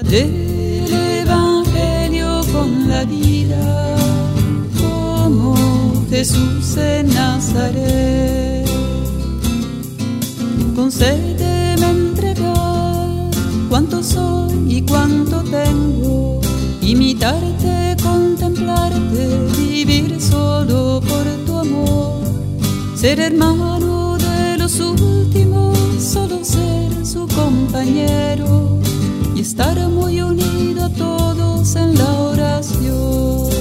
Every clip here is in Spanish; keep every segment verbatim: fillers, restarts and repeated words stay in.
del Evangelio con la vida, como Jesús en Nazaret. Concédeme entregar cuánto soy y cuánto tengo, imitarte, contemplarte, vivir solo por tu amor, ser hermano de los últimos, solo ser su compañero y estar muy unido a todos en la oración.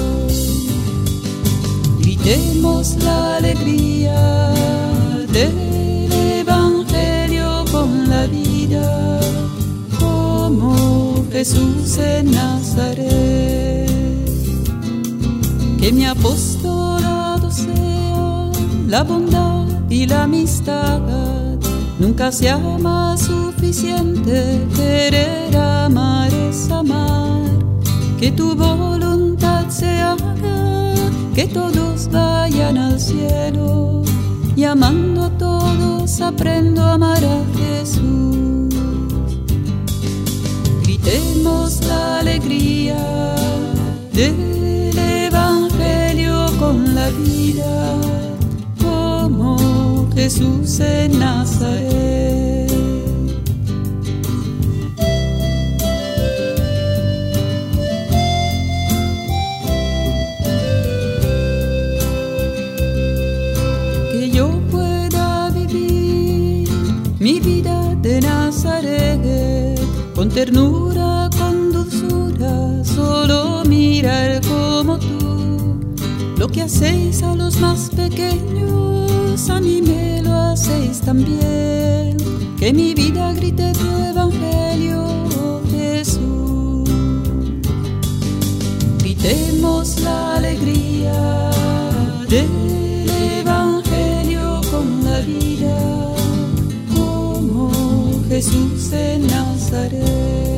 Gritemos la alegría del Evangelio con la vida, como Jesús en Nazaret. Que mi apostolado sea la bondad y la amistad, nunca sea más suficiente. Querer amar es amar, que tu voluntad se haga, que todos vayan al cielo, y amando a todos aprendo a amar a Jesús. Gritemos la alegría del Evangelio con la vida, como Jesús en Nazaret. Que yo pueda vivir mi vida de Nazaret, con ternura, con dulzura, solo mirar como tú. Lo que hacéis a los más pequeños, a mí me lo hacéis también. Que mi vida grite tu Evangelio, oh Jesús. Gritemos la alegría del Evangelio con la vida, como Jesús en Nazaret.